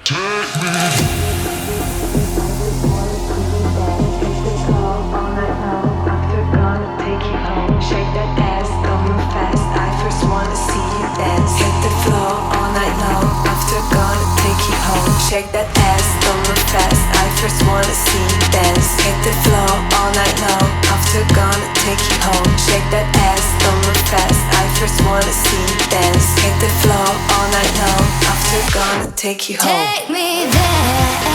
Shake that ass, don't move fast. I first wanna see you dance. Hit the floor all night long. After gonna take you home. Shake that ass, don't move fast. I first wanna see you dance. Hit the floor all night long. After gonna take you home. Take me there.